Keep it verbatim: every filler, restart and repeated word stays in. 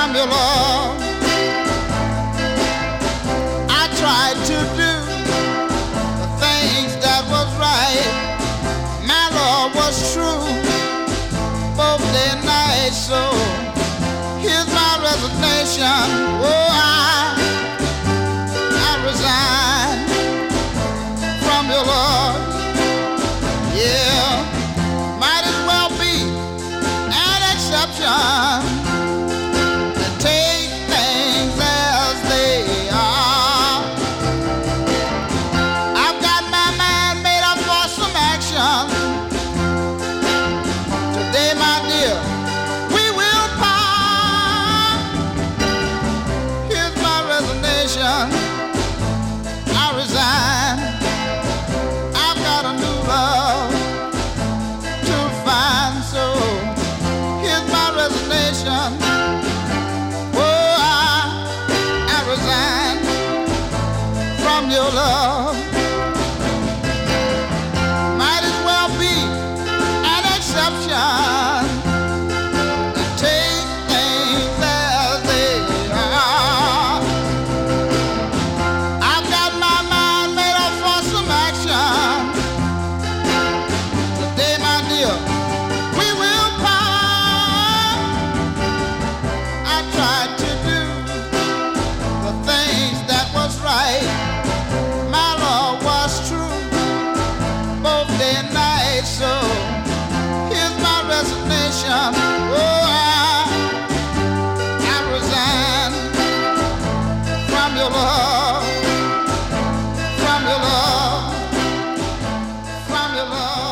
from your love. I tried to do the things that was right. My love was true, both day and night. So here's my resignation. Oh, I, I resign from your love. Yeah, might as well be an exception. Take things as they are. I've got my mind made up for some action. Today, my dear, we will part. Here's my resignation. I resign. I've got a new love to find. So here's my resignation. From your love, might as well be an exception. Take things as they are. I've got my mind made up for some action. Today, my dear, we will part. I tried to do the things that was right. So here's my resignation. Oh, I, I resign from your love, from your love, from your love.